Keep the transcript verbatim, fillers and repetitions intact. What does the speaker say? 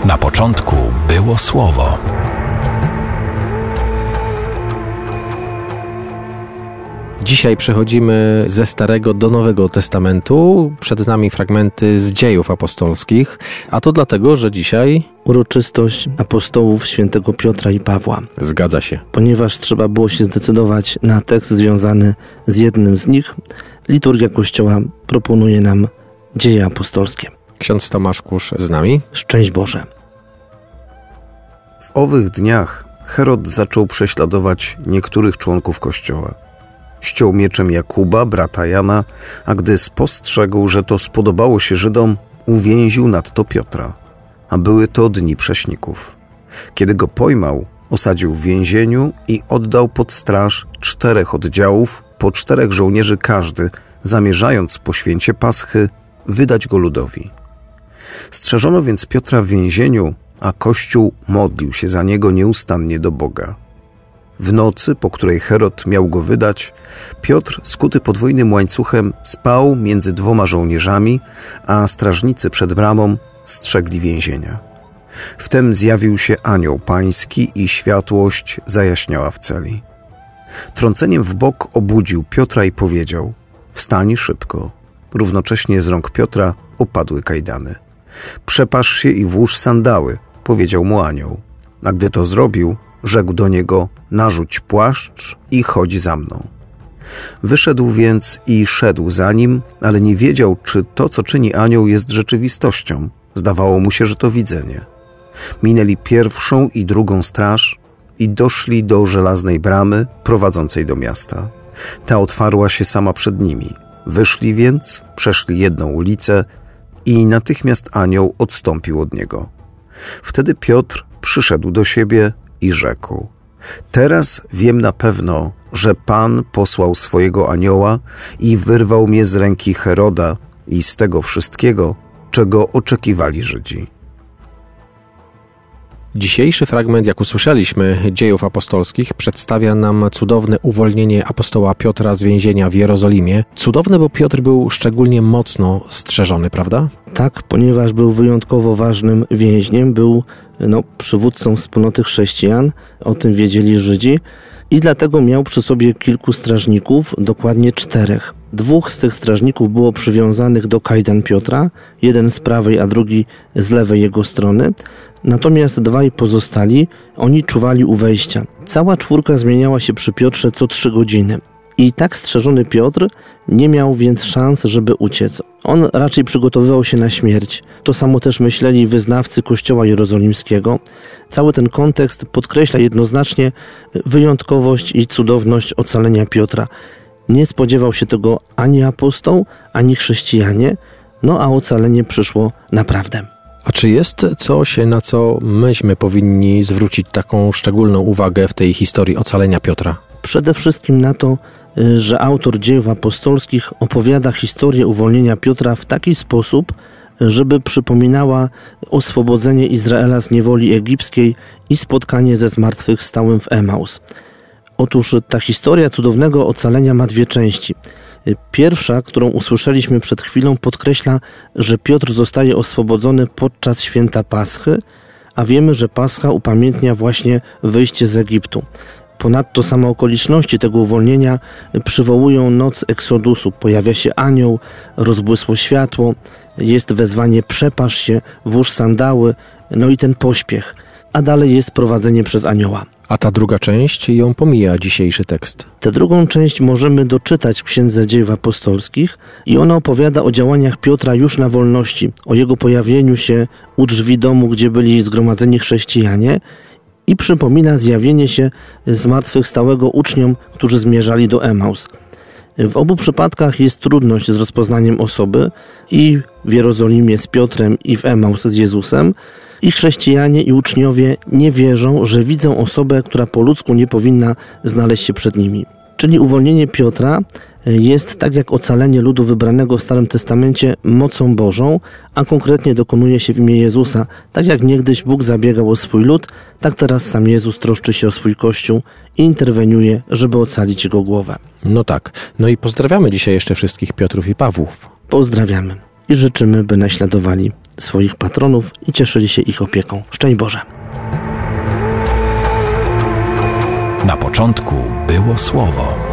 Na początku było Słowo. Dzisiaj przechodzimy ze Starego do Nowego Testamentu. Przed nami fragmenty z Dziejów Apostolskich, a to dlatego, że dzisiaj uroczystość apostołów świętego Piotra i Pawła. Zgadza się. Ponieważ trzeba było się zdecydować na tekst związany z jednym z nich, liturgia Kościoła proponuje nam Dzieje Apostolskie. Ksiądz Tomasz Kusz z nami. Szczęść Boże. W owych dniach Herod zaczął prześladować niektórych członków Kościoła. Ściął mieczem Jakuba, brata Jana, a gdy spostrzegł, że to spodobało się Żydom, uwięził nadto Piotra. A były to dni prześników. Kiedy go pojmał, osadził w więzieniu i oddał pod straż czterech oddziałów, po czterech żołnierzy każdy, zamierzając po święcie Paschy wydać go ludowi. Strzeżono więc Piotra w więzieniu, a Kościół modlił się za niego nieustannie do Boga. W nocy, po której Herod miał go wydać, Piotr, skuty podwójnym łańcuchem, spał między dwoma żołnierzami, a strażnicy przed bramą strzegli więzienia. Wtem zjawił się anioł pański i światłość zajaśniała w celi. Trąceniem w bok obudził Piotra i powiedział: wstań szybko. Równocześnie z rąk Piotra opadły kajdany. Przepasz się i włóż sandały, powiedział mu anioł. A gdy to zrobił, rzekł do niego: narzuć płaszcz i chodź za mną. Wyszedł więc i szedł za nim, ale nie wiedział, czy to, co czyni anioł, jest rzeczywistością. Zdawało mu się, że to widzenie. Minęli pierwszą i drugą straż i doszli do żelaznej bramy prowadzącej do miasta. Ta otwarła się sama przed nimi. Wyszli więc, przeszli jedną ulicę i natychmiast anioł odstąpił od niego. Wtedy Piotr przyszedł do siebie i rzekł: teraz wiem na pewno, że Pan posłał swojego anioła i wyrwał mnie z ręki Heroda i z tego wszystkiego, czego oczekiwali Żydzi. Dzisiejszy fragment, jak usłyszeliśmy, Dziejów Apostolskich, przedstawia nam cudowne uwolnienie apostoła Piotra z więzienia w Jerozolimie. Cudowne, bo Piotr był szczególnie mocno strzeżony, prawda? Tak, ponieważ był wyjątkowo ważnym więźniem, był no, przywódcą wspólnoty chrześcijan, o tym wiedzieli Żydzi, i dlatego miał przy sobie kilku strażników, dokładnie czterech. Dwóch z tych strażników było przywiązanych do kajdan Piotra, jeden z prawej, a drugi z lewej jego strony. Natomiast dwaj pozostali, oni czuwali u wejścia. Cała czwórka zmieniała się przy Piotrze co trzy godziny. I tak strzeżony Piotr nie miał więc szans, żeby uciec. On raczej przygotowywał się na śmierć. To samo też myśleli wyznawcy Kościoła Jerozolimskiego. Cały ten kontekst podkreśla jednoznacznie wyjątkowość i cudowność ocalenia Piotra. Nie spodziewał się tego ani apostoł, ani chrześcijanie, no a ocalenie przyszło naprawdę. A czy jest coś, na co myśmy powinni zwrócić taką szczególną uwagę w tej historii ocalenia Piotra? Przede wszystkim na to, że autor Dziejów Apostolskich opowiada historię uwolnienia Piotra w taki sposób, żeby przypominała oswobodzenie Izraela z niewoli egipskiej i spotkanie ze zmartwychwstałym w Emaus. Otóż ta historia cudownego ocalenia ma dwie części. Pierwsza, którą usłyszeliśmy przed chwilą, podkreśla, że Piotr zostaje oswobodzony podczas święta Paschy, a wiemy, że Pascha upamiętnia właśnie wyjście z Egiptu. Ponadto same okoliczności tego uwolnienia przywołują noc Eksodusu. Pojawia się anioł, rozbłysło światło, jest wezwanie: przepasz się, włóż sandały, no i ten pośpiech. A dalej jest prowadzenie przez anioła. A ta druga część, ją pomija dzisiejszy tekst. Tę drugą część możemy doczytać w Księdze Dziejów Apostolskich i ona opowiada o działaniach Piotra już na wolności, o jego pojawieniu się u drzwi domu, gdzie byli zgromadzeni chrześcijanie, i przypomina zjawienie się zmartwychwstałego uczniom, którzy zmierzali do Emaus. W obu przypadkach jest trudność z rozpoznaniem osoby, i w Jerozolimie z Piotrem, i w Emaus z Jezusem. I chrześcijanie i uczniowie nie wierzą, że widzą osobę, która po ludzku nie powinna znaleźć się przed nimi. Czyli uwolnienie Piotra jest, tak jak ocalenie ludu wybranego w Starym Testamencie, mocą Bożą, a konkretnie dokonuje się w imię Jezusa. Tak jak niegdyś Bóg zabiegał o swój lud, tak teraz sam Jezus troszczy się o swój Kościół i interweniuje, żeby ocalić jego głowę. No tak. No i pozdrawiamy dzisiaj jeszcze wszystkich Piotrów i Pawłów. Pozdrawiamy i życzymy, by naśladowali swoich patronów i cieszyli się ich opieką. Szczęść Boże! Na początku było Słowo.